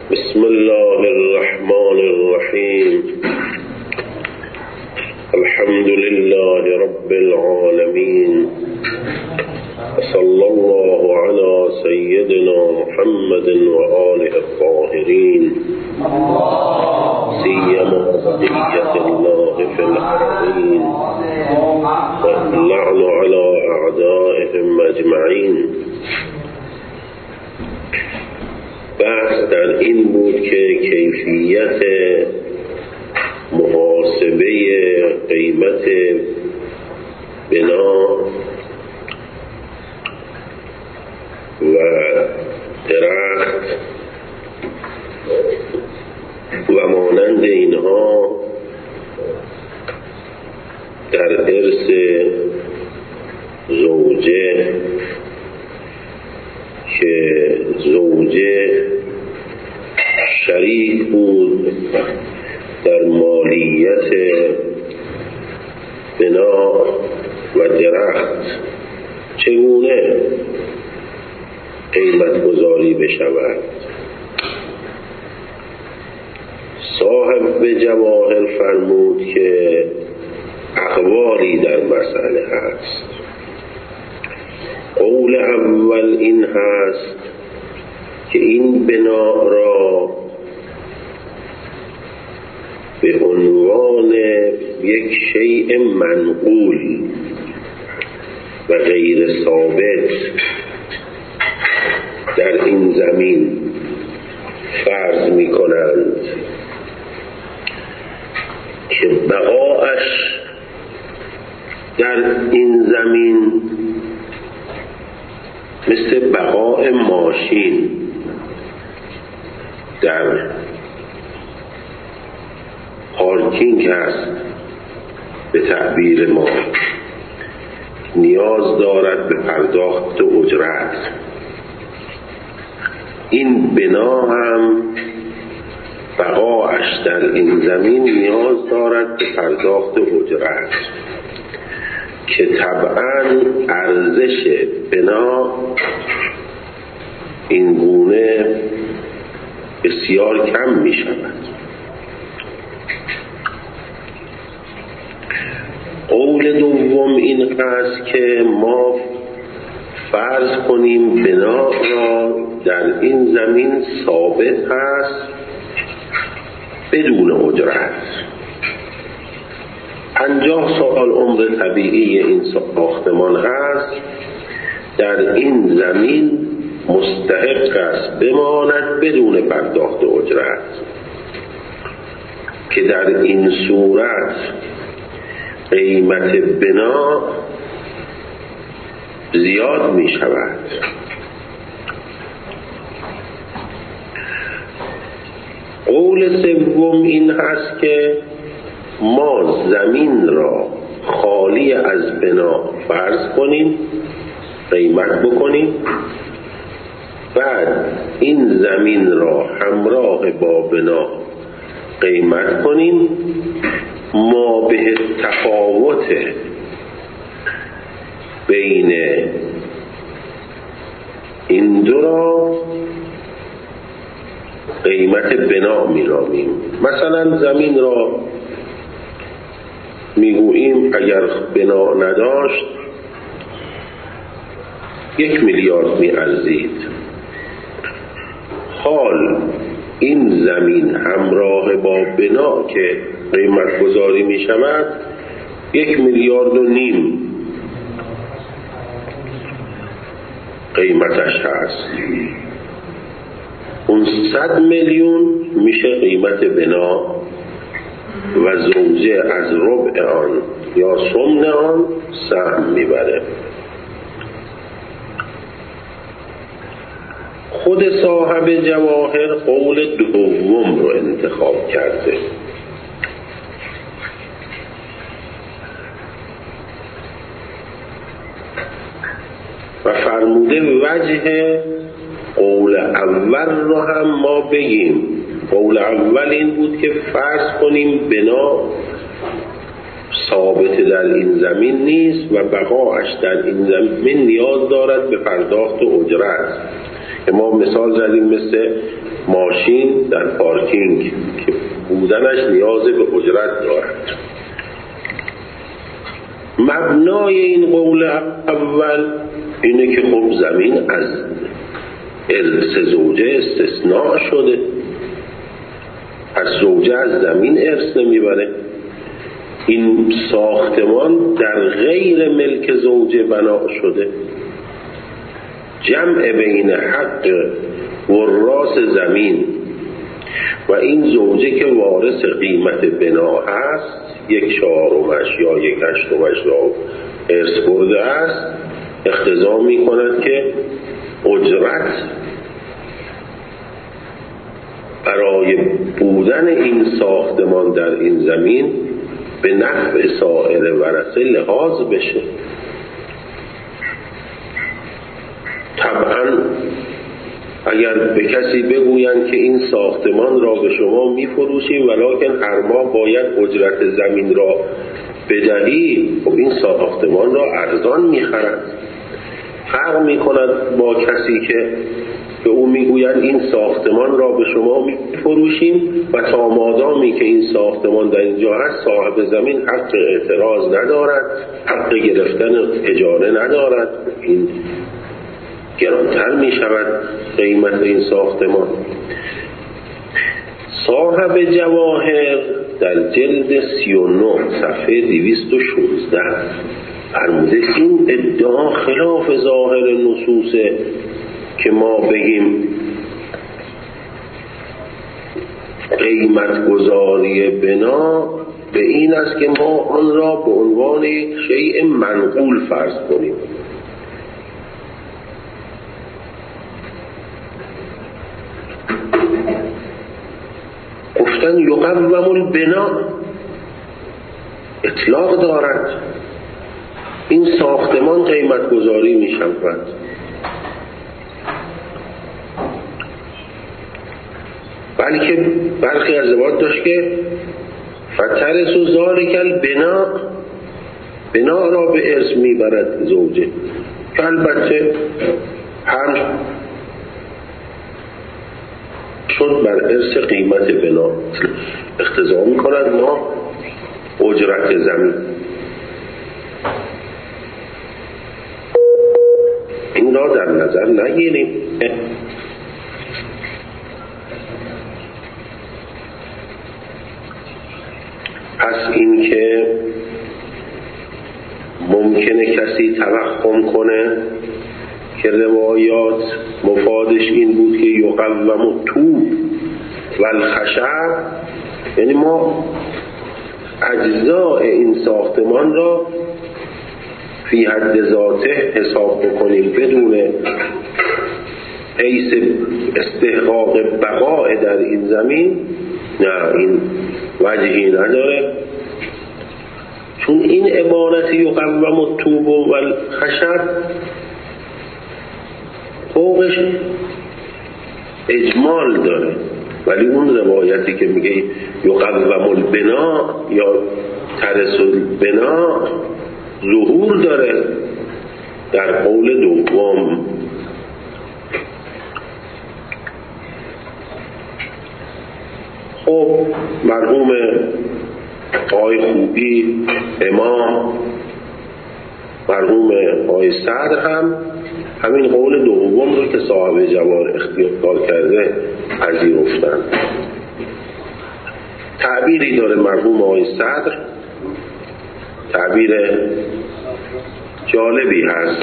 بسم الله الرحمن الرحيم. الحمد لله رب العالمين، صلى الله على سيدنا محمد وآله الطاهرين، سيما بقية الله في الأرضين، واللعن على أعدائهم أجمعين. بحث در این بود که کیفیت محاسبه قیمت بنا و درخت و مانند اینها در ارث زوجه که زوجه شریک بود در مالیت بنا و درخت چگونه قیمت گذاری بشود. صاحب جواهر فرمود که اقوالی در مسئله هست. قول اول این هست که این بنا را به عنوان یک شیء منقول و غیر ثابت در این زمین فرض می کنند که بقاش در این زمین مثل بقاء ماشین در پارکینگ هست به تعبیر ما، نیاز دارد به پرداخت اجرت. این بنا هم بقاش در این زمین نیاز دارد به پرداخت اجرت که طبعاً ارزش بنا این گونه بسیار کم می شود. قول دوم این است که ما فرض کنیم بنا را در این زمین ثابت است بدون اجرت. 50 سال عمر طبیعی این ساختمان هست، در این زمین مستحق است بماند بدون پرداخت اجرت، که در این صورت قیمت بنا زیاد می شود. قول سوم این هست که ما زمین را خالی از بنا فرض کنیم، قیمت بکنیم، بعد این زمین را همراه با بنا قیمت کنیم، ما به تفاوت بین این دو را قیمت بنا می‌نامیم. مثلا زمین را میگوییم اگر بنا نداشت 1 میلیارد می‌ارزید. حال این زمین همراه با بنا که قیمت گذاری می شود 1,5 میلیارد قیمتش هست. اون 100 میلیون میشه قیمت بنا و زوجه از ربع آن یا ثمن آن سهم میبره. خود صاحب جواهر قول دوم رو انتخاب کرده و فرموده وجه قول اول رو هم ما بگیم. قول اول این بود که فرض کنیم بنا ثابت در این زمین نیست و بقاش در این زمین نیاز دارد به پرداخت اجرت. ما مثال زدیم مثل ماشین در پارکینگ که بودنش نیاز به اجرت دارد. مبنای این قول اول اینه که خب زمین از ارث زوجه استثناء شده، از زوجه از زمین ارث نمیبره. این ساختمان در غیر ملک زوجه بنا شده. جمع بین حق وراث زمین و این زوجه که وارث قیمت بنا هست، 1/4 یا 1/8 را ارث برده است، اقتضا می کند که اجرت برای بودن این ساختمان در این زمین به نفع سایر ورثه لحاظ بشه. طبعا اگر به کسی بگویند که این ساختمان را به شما می‌فروشیم ولکن هر ماه باید اجرت زمین را بدهی، خب این ساختمان را ارزان می‌خرد. فرق می‌کند با کسی که به او میگویند این ساختمان را به شما می‌فروشیم و تا مادامی که این ساختمان در اینجا هست صاحب زمین حق اعتراض ندارد، حق گرفتن اجاره ندارد. این گرانتر می شود قیمت این ساختمان. صاحب جواهر در جلد 39 صفحه 216 فرموده این ادعا خلاف ظاهر نصوصه که ما بگیم قیمت گذاری بنا به این است که ما آن را به عنوان یک شیء منقول فرض کنیم. گفتن یقوم البنا اطلاق دارد، این ساختمان قیمت گذاری می شود. بلکه برخی از عبارات داشت که فترس و ذالک البنا، بنا را به ارث می برد زوجه، که البته هم شد بر ارث قیمت بنا اقتضا می کند ما اجرت زمین. این را در نظر نگیریم. پس این که ممکنه کسی توهم کنه که روایات مفادش این بود که یقوم طوب و الخشب، یعنی ما اجزاء این ساختمان را فی حد ذاته حساب بکنیم بدون حیث استحقاق بقاء در این زمین، نه، این وجهی نداره. چون این عبارت یقوم الطوب و الخشب فوقش اجمال داره، ولی اون روایتی که میگه یقوم البنا یا ترس البنا ظهور داره در قول دوم. خب مرحوم آقای خوبی امام، مرحوم آقای صدر هم همین قول دوم رو که صاحب جواهر اختیار کرده پذیرفتن. تعبیری داره مرحوم آقای صدر، تعبیر جالبی هست.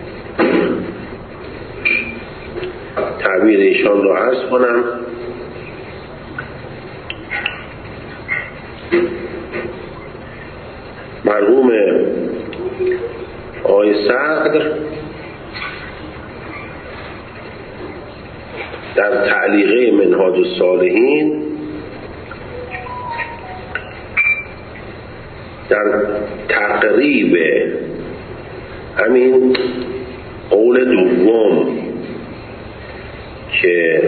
تعبیر ایشان رو عرض کنم. مرحوم آقای صدر در تعلیقه منهاج الصالحین در تقریب همین قول دوم که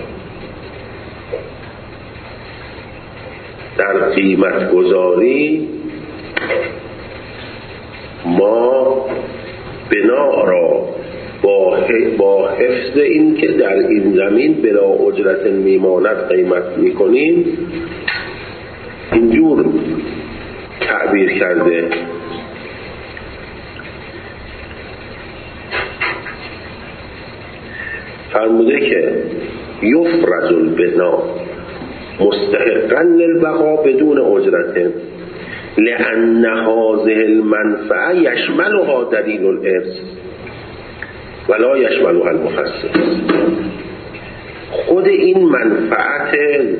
در قیمت گذاری ما بنا را با با حفظ این که در این زمین بلا اجرت میماند قیمت میکنیم، اینجور تعبیر کرده. فرموده که یفرض البنا مستحقا للبقا بدون اجرت لأن هذه المنفعه یشملها دلیل الارث ولا یشملها المخصص. خود این منفعت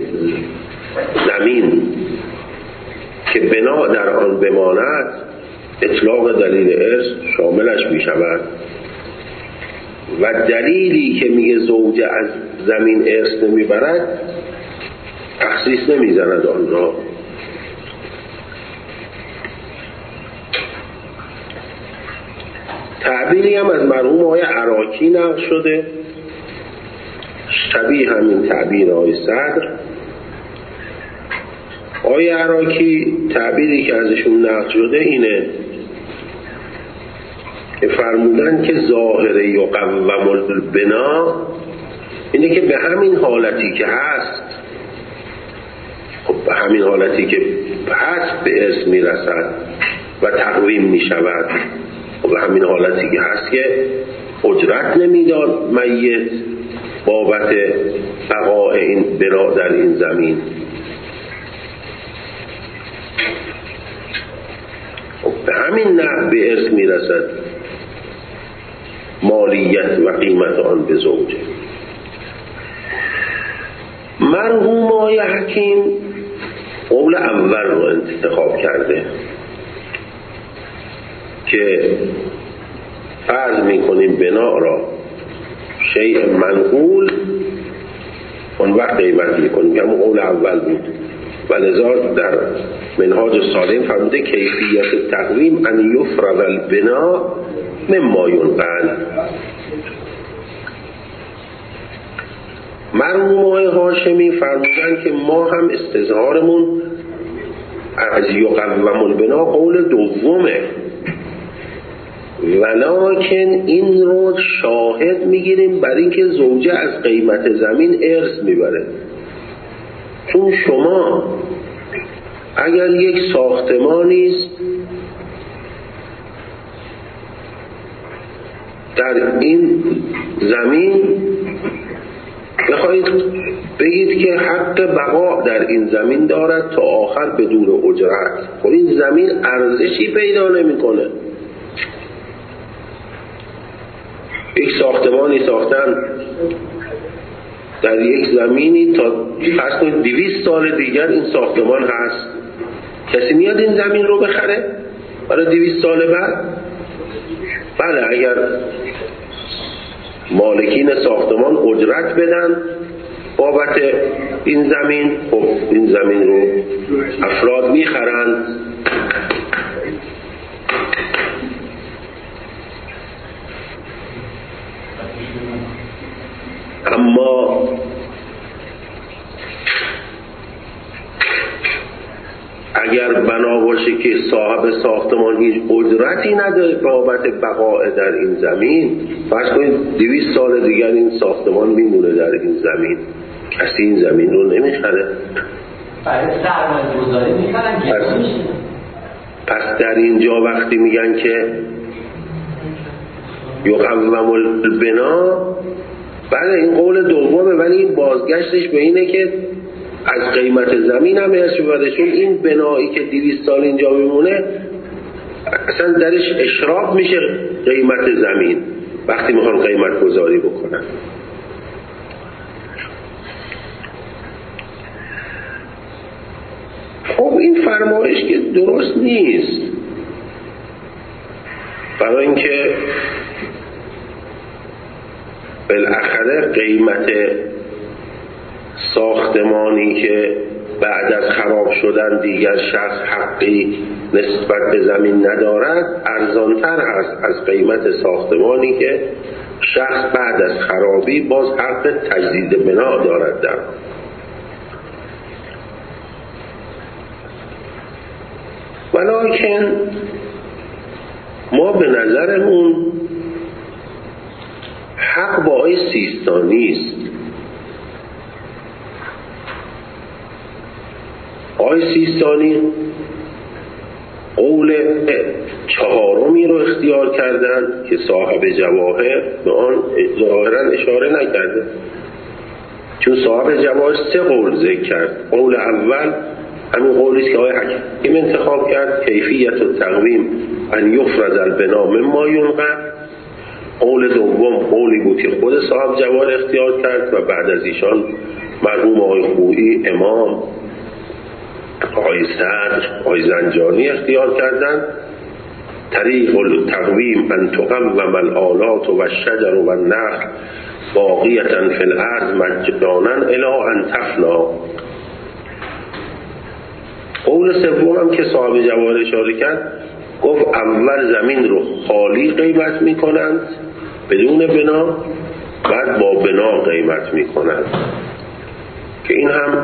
زمین که بنا در آن بماند اطلاق دلیل ارث شاملش می شود و دلیلی که میگه زوجه از زمین ارث نمیبرد تخصیص نمیزند آن را. تعبیری هم از مرحوم آقای عراقی نقل شده شبیه همین تعبیر آقای صدر. آقای عراقی تعبیری که ازشون نقل شده اینه که فرمودن که ظاهر یقوم البنا اینه که به همین حالتی که هست، خب به همین حالتی که هست به ارث میرسد و تقویم میشود، خب به همین حالتی که هست که اجرت نمیداد میت بابت بقاء این بنا در این زمین. خب به همین نحو به ارث میرسد مالیت و قیمت آن به زوجه. مرحوم آقای حکیم قول اول رو انتخاب کرده که فرض میکنیم بنا را شیء منقول اون وقت قیمت میکنیم که همون قول اول بود و لذا در منهاج سالم فرموده کیفیت تقویم ان یفرض البنا مما ینقل. مرحوم آقای هاشمی فرمودن که ما هم استظهارمون از یقوم البنا قول دومه، ولکن این رو شاهد میگیریم بر اینکه زوجه از قیمت زمین ارث میبره. چون شما اگر یک ساختمانی است در این زمین بخواید بگید که حق بقا در این زمین دارد تا آخر بدون اجرت، خب این زمین ارزشی پیدا نمیکنه. یک ساختمانی ساختن در یک زمینی تا فرض کنید 200 سال دیگر این ساختمان هست، کسی میاد این زمین رو بخره برای 200 سال بعد؟ بله، اگر مالکین ساختمان اجرت بدن بابت این زمین، خب این زمین رو افراد میخرن. اما اگر بنا باشه که صاحب ساختمان هیچ اجرتی نداره بابت بقاء در این زمین، فرض کنید 200 سال دیگر این ساختمان میمونه در این زمین، کسی این زمین رو نمیخره. پس در اینجا وقتی میگن که یقوم البنا، بله این قول دومه، ولی این بازگشتش به اینه که از قیمت زمین هم ارث میبره، چون این بنایی که 200 سال اینجا میمونه اصلا درش اشراف میشه قیمت زمین وقتی میخوان قیمت گذاری بکنن. خب این فرمایش که درست نیست، برای اینکه بالاخره قیمت ساختمانی که بعد از خراب شدن دیگر شخص حقی نسبت به زمین ندارد ارزانتر هست از قیمت ساختمانی که شخص بعد از خرابی باز حق تجدید بنا دارد در. ولکن ما به نظرمون حق با آقای سیستانی است. آقای سیستانی قول چهارمی رو اختیار کردن که صاحب جواهر به آن ظاهرا اشاره نکرده، چون صاحب جواهر 3 قول ذکر کرد. قول اول همین قولی است که آقای حکیم انتخاب کرد، کیفیت و تقویم ان یفرض البنا مما ینقل. قول دوم قولی بود که خود صاحب جواهر اختیار کرد و بعد از ایشان مرحوم آقای خویی، امام، آقای صدر، آقای زنجانی اختیار کردند. طریق التقویم ان تقوم الآلات و الشجر و النخل باقیة فی الارض مجانا الی ان تفنا. قول سوم هم که صاحب جواهر اشاره کرد، گفت اول زمین رو خالی قیمت میکنند بدون بنا، بعد با بنا قیمت میکنند، که این هم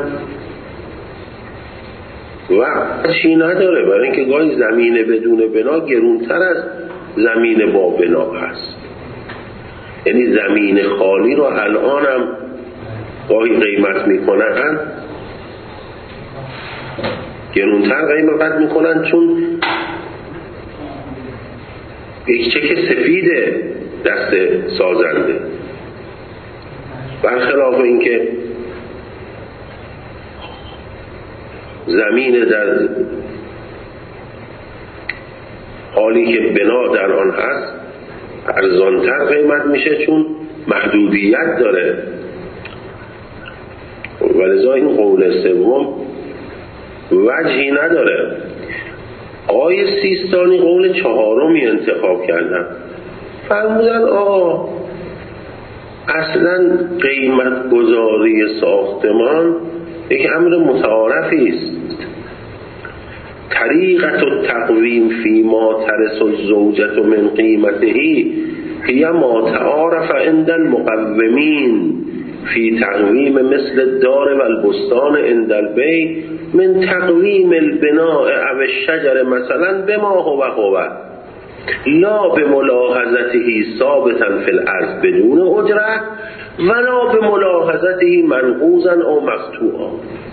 وقتی نداره، برای اینکه گاهی زمین بدون بنا گرونتر از زمین با بنا هست. یعنی زمین خالی رو الان هم گاهی قیمت میکنن، گرونتر قیمت میکنن، چون یک چک سفیده دست سازنده، برخلاف اینکه زمین در حالی که بنا در آن هست ارزانتر قیمت میشه، چون محدودیت داره. ولذا این قول سوم وجهی نداره. آقای سیستانی قول چهارمی انتخاب کردن، فرمودن اصلا قیمت گذاری ساختمان یک امر متعارفی است. طریقت التقویم فی ما ترس الزوجة من قیمته هی ما تعارف عند المقومین فی تقویم مثل الدار و البستان عند البیع من تقویم البناء او الشجر مثلا بما هو لا بملاحظته ثابتا فی الارض بدون اجرت ولا بملاحظته منقوضا او مقطوعا.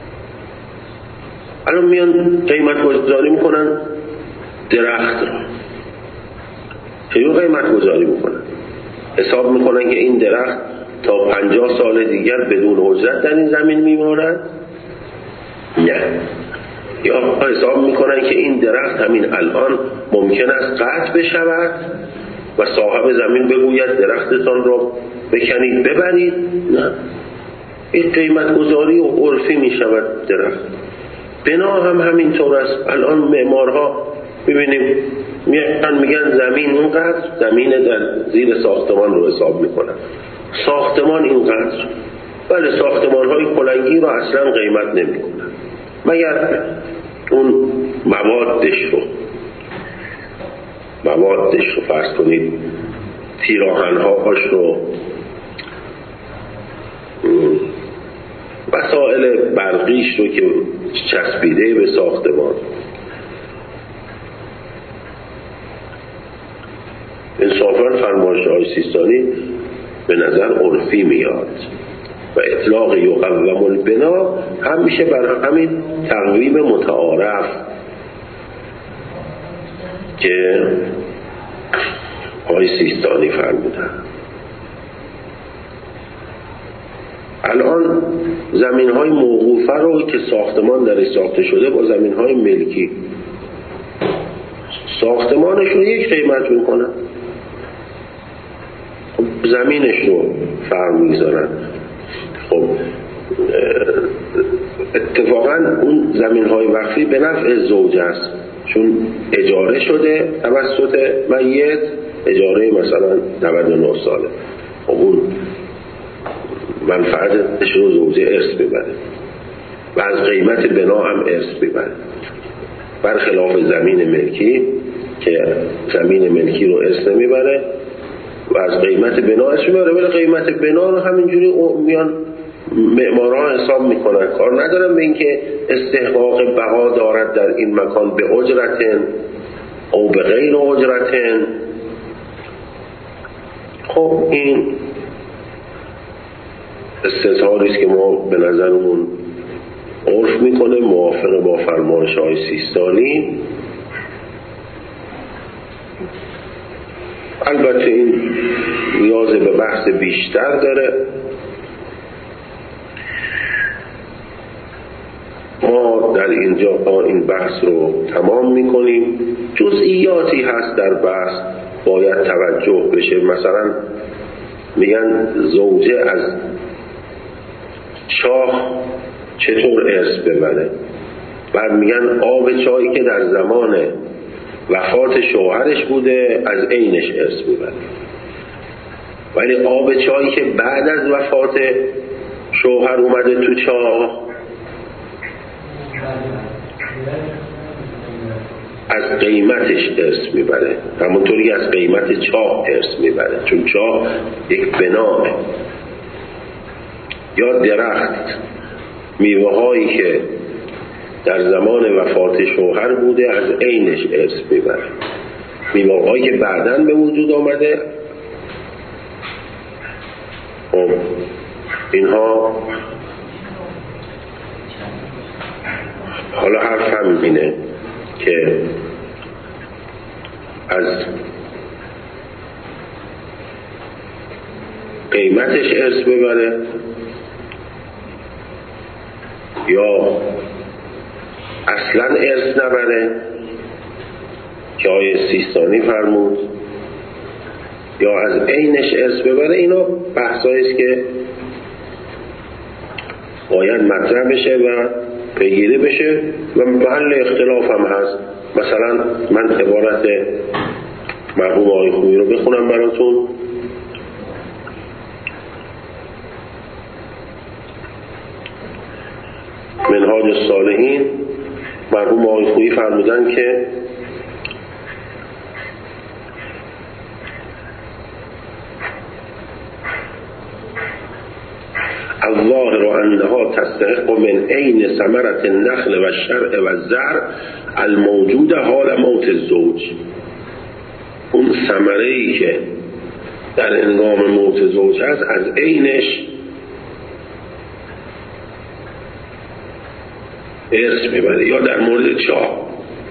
الان میان قیمت گذاری میکنن درخت را، چجور قیمت گذاری میکنن؟ حساب میکنن که این درخت تا 50 سال دیگر بدون اجرت در این زمین میماند؟ نه. یا حساب میکنن که این درخت همین الان ممکن است قطع بشود و صاحب زمین بگوید درختتان را بکنید ببرید؟ نه. این قیمت گذاری و عرفی میشود درخت. بنا هم همینطور است. الان معمارها ببینیم میگن زمین اینقدر، زمین در زیر ساختمان رو حساب میکنن، ساختمان اینقدر. بله، ساختمان های کلنگی رو اصلا قیمت نمیکنن مگر اون موادش رو فرض کنید، تیراهنهاش رو، وسائل برقیش رو که چسبیده به ساختمان. انصافاً فرمایش های سیستانی به نظر عرفی میاد و اطلاق یقوم البنا هم میشه بر همین تقویم متعارف که آقای سیستانی فرمودن. الان زمین های موقوفه رو که ساختمان درش ساخته شده با زمین های ملکی، ساختمانش رو یک قیمت میکنن، زمینش رو فرق میذارن. خب اتفاقا اون زمین های وقفی به نفع زوج است، چون اجاره شده توسط میت، اجاره مثلا 99 ساله، خب اون منفعتش رو زوجه ارث میبره و از قیمت بنا هم ارث میبره، برخلاف زمین ملکی که زمین ملکی رو ارث نمیبره و از قیمت بنا ارث میبره، ولی قیمت بنا رو همینجوری میان معماران حساب میکنن، کار ندارن به اینکه استحقاق بقا دارد در این مکان به اجرتن او به غیر اجرتن. خب این استظهاری است که ما به نظرمون عرف میکنه موافق با فرمایش های سیستانی. البته این نیاز به بحث بیشتر داره. ما در اینجا این بحث رو تمام میکنیم. جزئیاتی هست در بحث باید توجه بشه. مثلا میگن زوجه از چاه چطور ارث ببره. بعد میگن آب چایی که در زمان وفات شوهرش بوده از عینش ارث ببره، ولی آب چایی که بعد از وفات شوهر اومده تو چاه از قیمتش ارث میبره، همونطوری از قیمت چاه ارث میبره، چون چاه یک بناه. یا درخت میوه هایی که در زمان وفات شوهر بوده از عینش ارث میبره. میوه هایی که بعداً به وجود آمده، اینها حالا حرفم اینه که از قیمتش ارث ببره یا اصلا ارث نبره که آیه سیستانی فرمود، یا از عینش ارث ببره. اینا بحثایی است که باید مطرح بشه و پیگیری بشه و محل اختلاف هم هست. مثلا من عبارت مرحوم آقای خویی رو بخونم براتون. منهاج الصالحین، مرحوم آقای خویی فرمودن که الظاهر انها تستحق من عین ثمرة النخل و الشرع و الزرع الموجود حال موت الزوج. اون ثمره‌ای که در هنگام موت زوج هست از عینش ارث میبره. یا در مورد چاه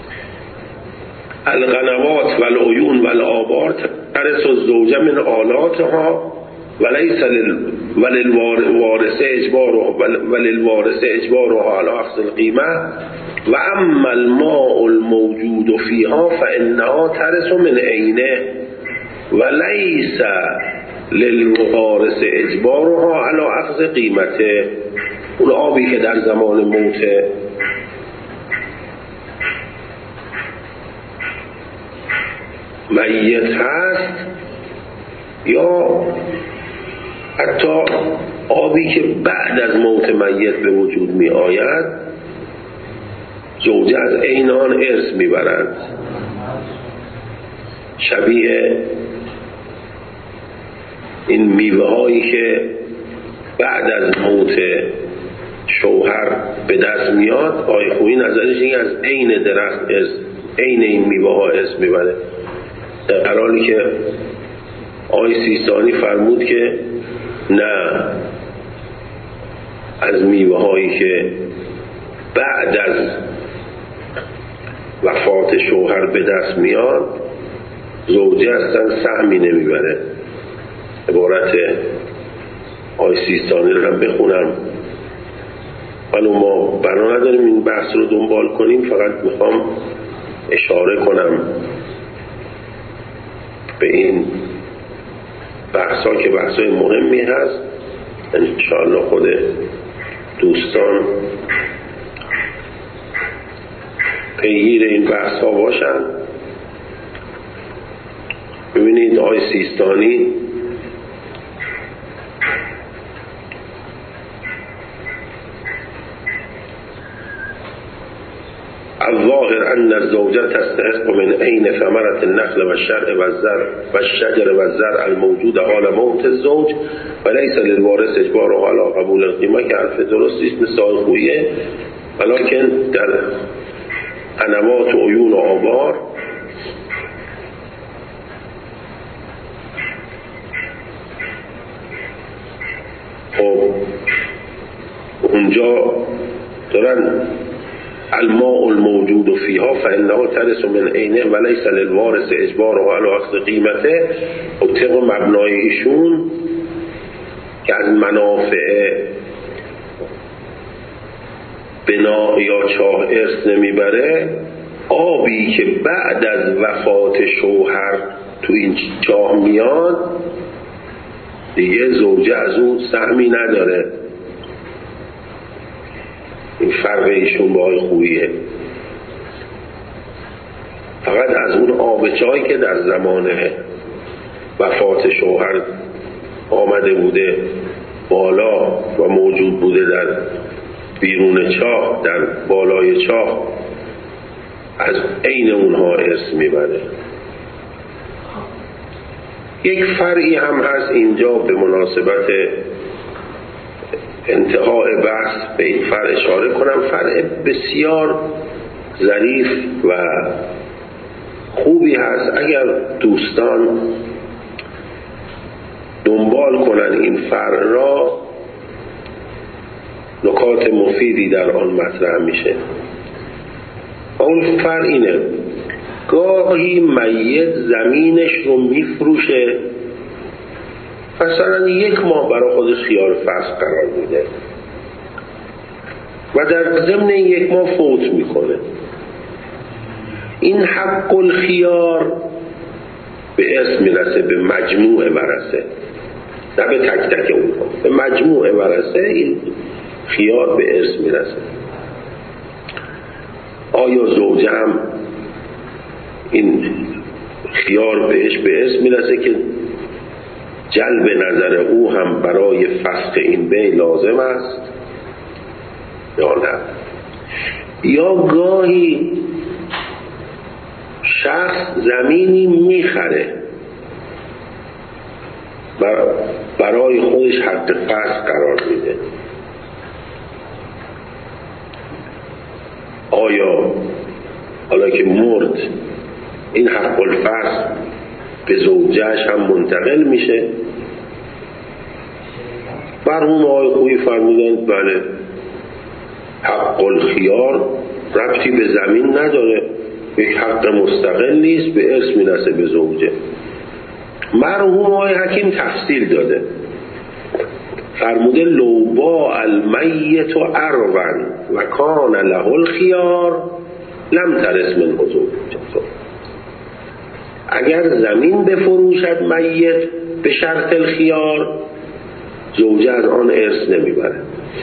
القنوات و العیون و الآبار ترث الزوجه من آلاتها وليس وللوارث اجبارها على اخذ القيمه و اما الماء الموجود فيها فانها ترث من عینه وليس للوارث اجبارها على اخذ قیمته. اون آبی که در زمان موت میت هست یا حتی آبی که بعد از موت میت به وجود می آید، زوجه از عین آن ارث می برند. شبیه این میوه هایی که بعد از موت شوهر به دست میاد، آقای خویی نظرش این از عین درخت ارث، عین این میوه ها ارث می بره، در حالی که آقای سیستانی فرمود که نه، از میوه هایی که بعد از وفات شوهر به دست میاد زوجه اصلا سهمی نمیبره. عبارت آقای سیستانی رو هم بخونم، ولی ما بنا نداریم این بحث رو دنبال کنیم. فقط میخوام اشاره کنم به این بحثا که بحثای مهمی هست. انشاءالله خود دوستان پیگیر این بحث ها باشن. ببینید آقای سیستانی الظاهر ان الزوجة تستحق من عین ثمرة النخل و الشرع و الزرع و الشجر و الزرع الموجود حال موت الزوج و لیس للوارث اجبارها علی قبول القیمه، که حرف درستی است مثل آقای خویی، ولکن در قنوات و عیون و آبار خب اونجا دارن الماء الموجود فيها فإنه ترث من عینه وليس للوارث اجباره علی اخذ قیمته. و طبق مبنای ایشون که از منافع بنا یا چاه ارث نمیبره، آبی که بعد از وفات شوهر تو این چاه میاد دیگه زوجه از اون سهمی نداره. این فرق ایشون با آقای خوییه. فقط از اون آب چاهی که در زمان وفات شوهر آمده بوده بالا و موجود بوده در بیرون چاه، در بالای چاه، از عین اونها ارث میبره. یک فرعی هم هست اینجا به مناسبت انتهای بحث به این فرع اشاره کنم. فرع بسیار ظریف و خوبی هست. اگر دوستان دنبال کنن این فرع را، نکات مفیدی در آن مطرح میشه. اون فرع اینه: گاهی میت زمینش رو میفروشه، مثلا 1 ماه برای خودش خیار فصل قرار میده و در ضمن 1 ماه فوت میکنه. این حق الخیار به ارث میرسه به مجموع ورثه، نه به تک تک اونها، به مجموع ورثه این خیار به ارث میرسه. آیا زوجه هم این خیار بهش به ارث میرسه که جلب نظر او هم برای فسخ این بیع لازم است یا نه؟ یا گاهی شخص زمینی میخره برای خودش حق فسخ قرار میده. آیا حالا که مرد این حق الفسخ به زوجهش هم منتقل میشه؟ مرحوم آقای خویی فرمودند بله، حق الخیار ربطی به زمین نداره، یک حق مستقل نیست، به ارث میرسه به زوجه. مرحوم آقای حکیم تفصیل داده، فرموده لو باع المیت عرضا و کان له الخیار لم ترث من زوجته. اگر زمین بفروشد میت به شرط الخیار، زوجه از آن ارث نمیبره،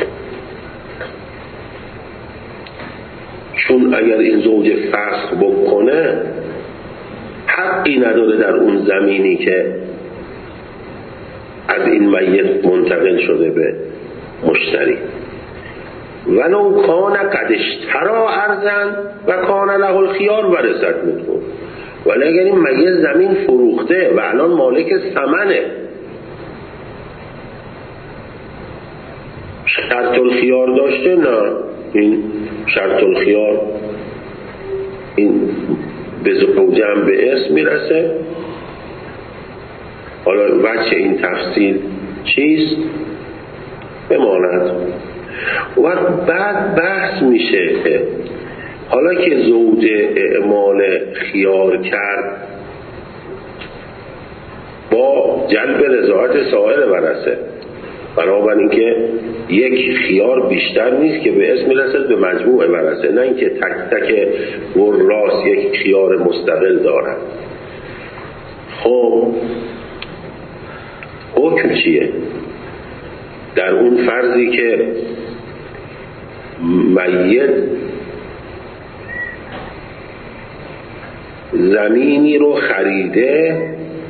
چون اگر این زوجه فسخ بکنه حقی نداره در اون زمینی که از این میت منتقل شده به مشتری. ولو کان قد اشتری ارضا و کان له الخیار ورثت منه. ولی اگر این میت زمین فروخته و الان مالک ثمنه، شرط الخیار داشته، نه، این شرط الخیار این به زوجه هم به ارث میرسه. حالا وجه این تفصیل چیست بماند. و بعد بحث میشه حالا که زوجه اعمال خیار کرد با جلب رضایت سایر ورثه، بنابراین که یک خیار بیشتر نیست که به اسم میرسد به مجموع ورثه، نه اینکه تک تک وراث یک خیار مستقل دارن. خب حکم چیه در اون فرضی که میت زمینی رو خریده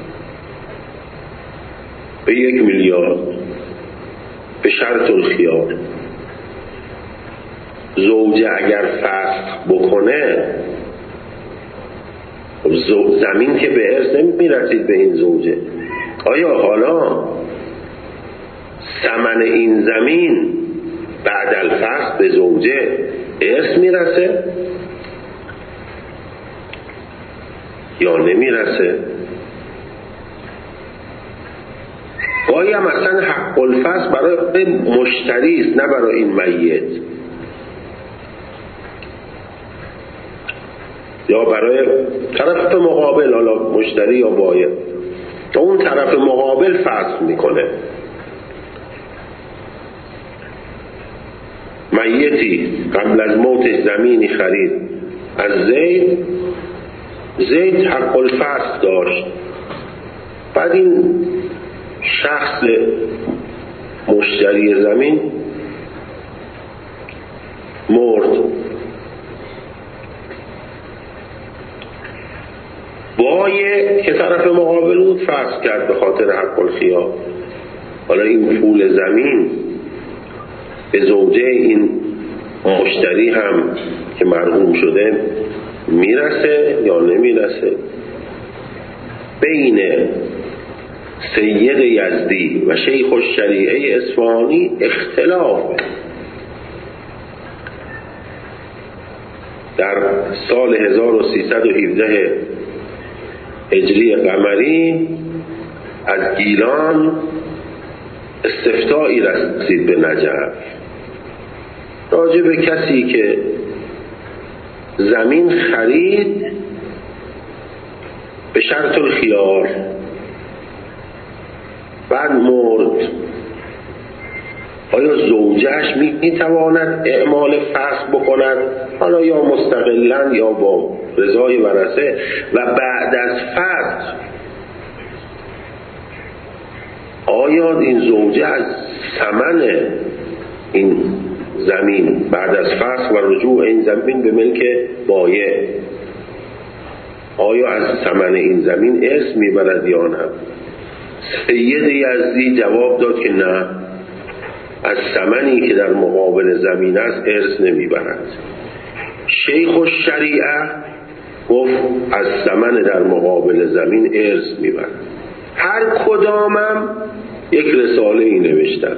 به 1 میلیارد به شرط الخیار؟ زوجه اگر فسخ بکنه زمین که به ارث نمیرسید به این زوجه، آیا حالا ثمن این زمین بعد الفسخ به زوجه ارث میرسه یا نمیرسه؟ گاهی هم اصلا حق الفصل برای مشتری است، نه برای این میت، یا برای طرف مقابل، حالا مشتری یا بایع، تا اون طرف مقابل فصل میکنه. میتی قبل از موتش زمینی خرید از زید حق الفصل داشت، بعد این شخص مشتری زمین مرد، بایع که طرف مقابل بود فصل کرد به خاطر حق الخیار. حالا این پول زمین به زوجه این مشتری هم که مرحوم شده میرسه یا نمیرسه؟ بین سید یزدی و شیخ الشریعه اصفهانی اختلافه. در سال 1317 هجری قمری از گیلان استفتایی رسید به نجف راجع به کسی که زمین خرید به شرط الخیار، بعد مرد، آیا زوجهش میتواند اعمال فصل بکند، حالا یا مستقلاً یا با رضای ورثه، و بعد از فصل آیا این زوجه از ثمن این زمین بعد از فصل و رجوع این زمین به ملک بایع، آیا از ثمن این زمین ارث میبرد یا نه؟ سید یزدی جواب داد که نه، از ثمنی که در مقابل زمین است ارث نمیبرد. شیخ الشریعه گفت از ثمن در مقابل زمین ارث میبرد. هر کدامم یک رساله ای نوشتن.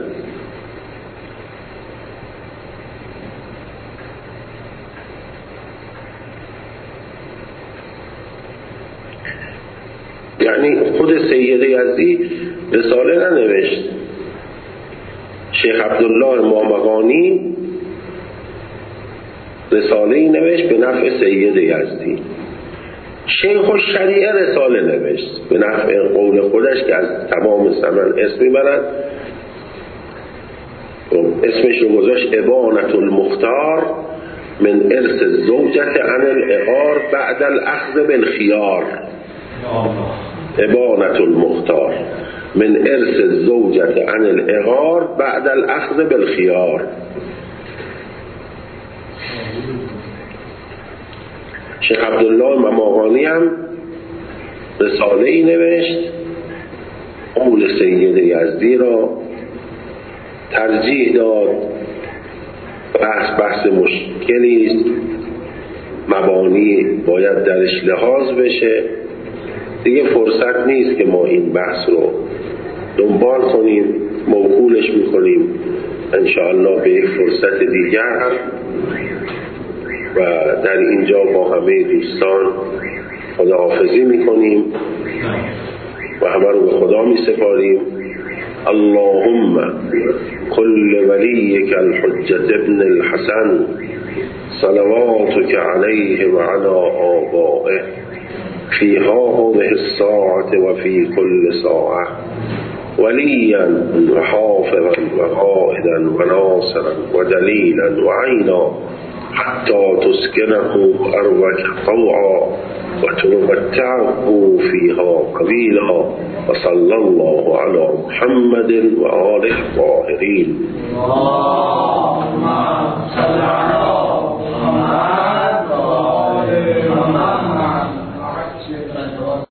یعنی خود سید یزدی رساله ننوشت، شیخ عبدالله مامقانی رساله ای نوشت به نفع سید یزدی، شیخ الشریعه رساله نوشت به نفع قول خودش که از تمام ثمن اسم میبرد. اسمش رو گذاشت ابانة المختار من ارث الزوجة عن العقار بعد الاخذ بالخيار. ابانة المختار من ارث الزوجة عن العقار بعد الاخذ بالخيار. شیخ عبدالله مامقانی هم رساله ای نوشت، قول سید یزدی را ترجیح داد. بحث مشکلی است، مبانی باید درش لحاظ بشه، دیگه فرصت نیست که ما این بحث رو دنبال کنیم، موکولش میکنیم انشاءالله به یک فرصت دیگر و در اینجا با همه دوستان خداحافظی میکنیم و همه رو به خدا میسپاریم. اللهم كل وليك الحجة ابن الحسن صلواتك عليه وعلى آبائه في هذه الساعة وفي كل ساعة وليا وحافظا وقائدا وناصرا ودليلا وعينا حتى تسكنه أرضك طوعا وتمتعه فيها قليلا. وصلى الله على محمد وآله الطاهرين.